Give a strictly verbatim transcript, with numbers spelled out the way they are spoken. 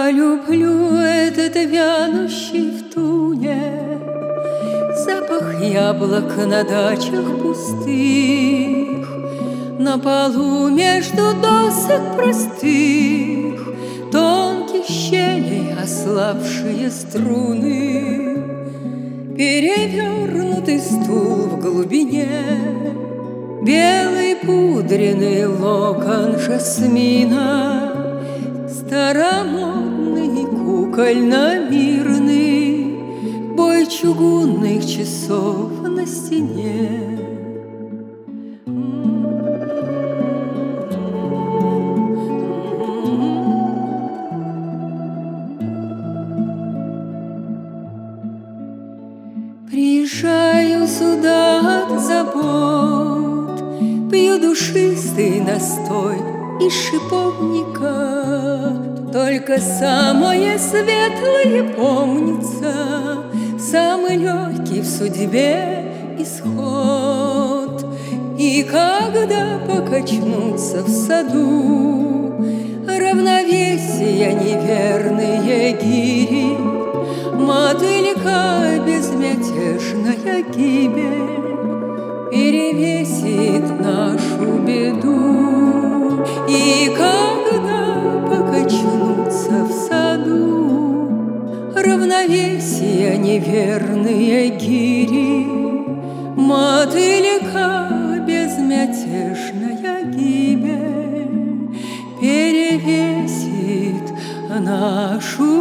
Я люблю этот вянущий в туне запах яблок на дачах пустых, на полу между досок простых тонких щелей ослабшие струны, перевернутый стул в глубине, белый пудренный локон жасмина, старомодный кукольно-мирный бой чугунных часов на стене. Приезжаю сюда от забот, пью душистый настой из шиповника. Только самое светлое помнится, самый легкий в судьбе исход. И когда покачнутся в саду равновесия неверные гири, мотылька безмятежная гибель перевесит нашу беду. И когда покачнутся в саду равновесия неверные гири, мотылька безмятежная гибель перевесит нашу